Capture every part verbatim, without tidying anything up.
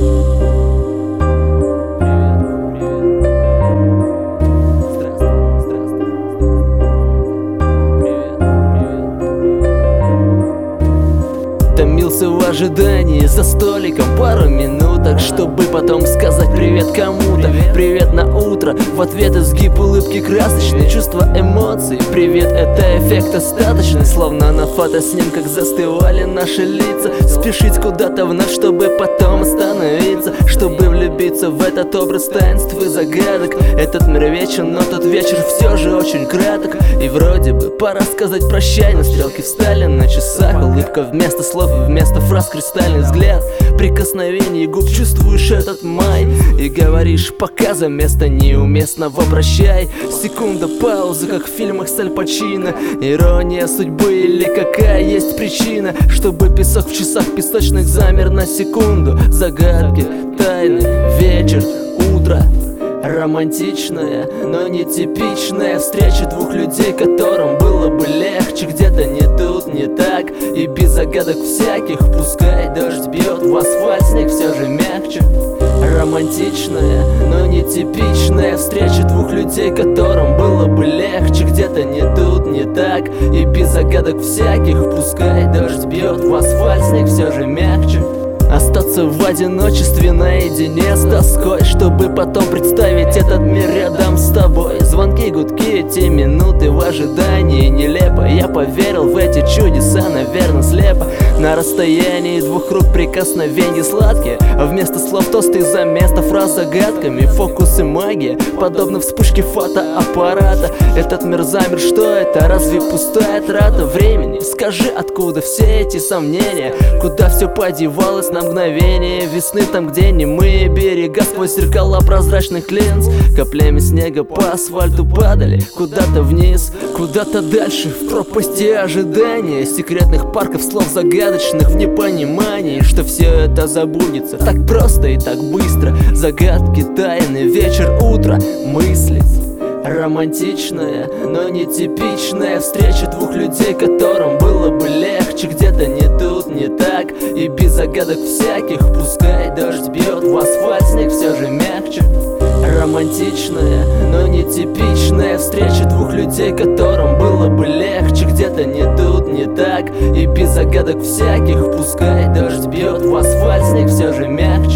Томился в ожидании за столиком пару минуток, чтобы потом сказать привет кому-то. Привет на утро, в ответ изгиб улыбки красочный, чувство эмоций. Привет, это эффект остаточный, словно на фотоснимках застывали наши лица. Спешить куда-то вновь, чтобы потом остановиться, чтобы влюбиться в этот образ таинств и загадок. Этот мир вечен, но тот вечер все же очень краток. И вроде бы пора сказать прощай, но стрелки встали на часах. Улыбка вместо слов и вместо фраз кристальный взгляд. Прикосновение губ, чувствуешь этот май и говоришь пока за место неуместного прощай. Секунда паузы, как в фильмах с Аль Пачино. Ирония судьбы или какая есть причина, чтобы песок в часах песочных замер на секунду. Загадки, тайны, вечер, утро. Романтичная, но не типичная встреча двух людей, которым было бы легче. Где-то не тут, не так, и без загадок всяких. Пускай дождь бьет в асфальт, снег все же мягче. Романтичная, но не типичная встреча двух людей, которым было бы легче. Где-то не тут, не так, и без загадок всяких. Пускай дождь бьет в асфальт, снег все же мягче. Остаться в одиночестве наедине с тоской, чтобы потом представить этот мир рядом с тобой. Звонки, гудки, эти минуты в ожидании нелепо. Я поверил в эти чудеса, наверное, слепо. На расстоянии двух рук прикосновения сладкие, а вместо слов тосты за место фраз загадками. Фокус и магия, подобно вспышке фотоаппарата. Этот мир замер, что это? Разве пустая трата времени? Скажи, откуда все эти сомнения? Куда все подевалось на мгновение весны, там, где немые берега сквозь зеркала прозрачных линз каплями снега по асфальту падали куда-то вниз, куда-то дальше, в пропасти ожидания секретных парков слов загадочных в непонимании, что все это забудется так просто и так быстро. Загадки, тайны, вечер, утро, мысли. Романтичная, но не типичная встреча двух людей, которым было бы легче. Где-то не тут, не так, и без загадок всяких. Пускай дождь бьет в асфальт, снег все же мягче. Романтичная, но не типичная встреча двух людей, которым было бы легче. Где-то не тут, не так, и без загадок всяких. Пускай дождь бьет в асфальт, снег все же мягче.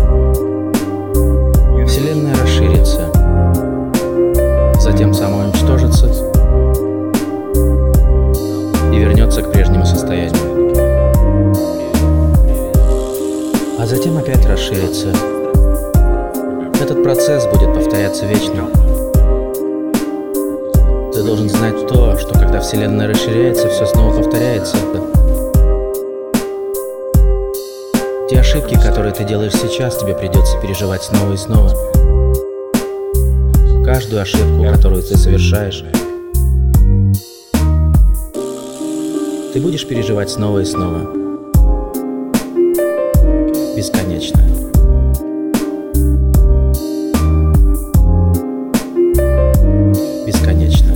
Вселенная расширится, затем самоуничтожится и вернется к прежнему состоянию, а затем опять расширится. Этот процесс будет повторяться вечно. Ты должен знать то, что когда Вселенная расширяется, все снова повторяется. Те ошибки, которые ты делаешь сейчас, тебе придется переживать снова и снова. Каждую ошибку, которую ты совершаешь, ты будешь переживать снова и снова. Бесконечно. Бесконечно.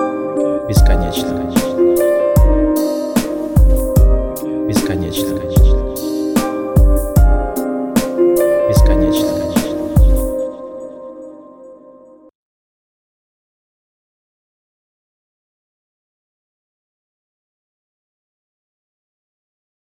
Бесконечно. Бесконечно.